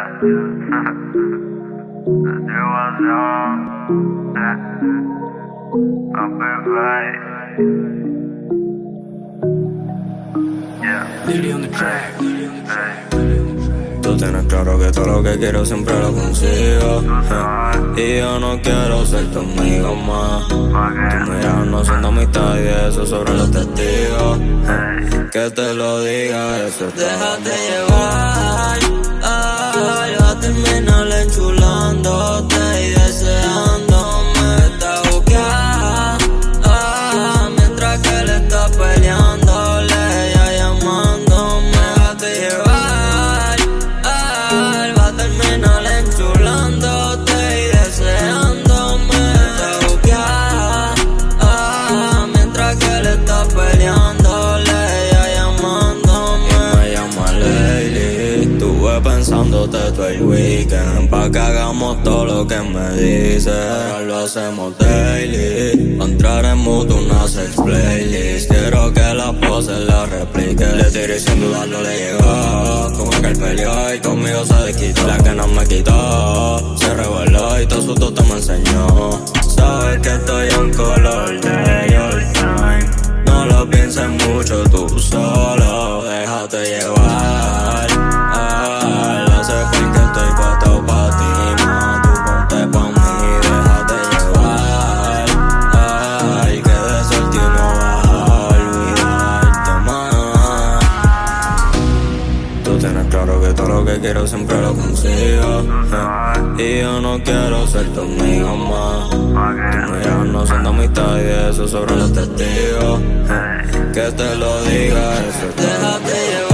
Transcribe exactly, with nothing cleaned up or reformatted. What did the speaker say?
Tú tienes claro que todo lo que quiero siempre lo consigo, eh. Y yo no quiero ser tu amigo más. Tu mirada no siendo amistad y eso sobre los testigos, eh. Que te lo diga, eso es todo. Déjate llevar, ay, va a terminar enchulándote y deseándome esta buqueada, ah, mientras que él está peleándole, ella llamándome. Déjate llevar, ay, va a terminar enchulándote y deseándome esta buqueada, ah, mientras que él está peleándole, ella llamándome. Me llama Lady, estuve pensándote todo el weekend pa' que hagamos todo lo que me dices. Ahora lo hacemos daily, pa' entrar en mood una sex playlist. Quiero que la pose la replique. Le tiré sin duda no le llegó, como aquel peleó y conmigo se desquitó. La que no me quitó, se reveló y todo su toto me enseñó. Sabes que estoy en color de your time. No lo pienses mucho, tú solo déjate llevar. Ah, lo sé porque estoy puesto pa' ti, ma. Tú ponte pa' mí, déjate llevar. Ay, que de ser ti no vas a olvidarte más. Tú tienes claro que todo lo que quiero siempre lo consigo, eh. Y yo no quiero ser tu amigo más. Tu mirada no siendo amistad y eso sobre los testigos, eh. Que te lo diga, eso es todo. Déjate llevar.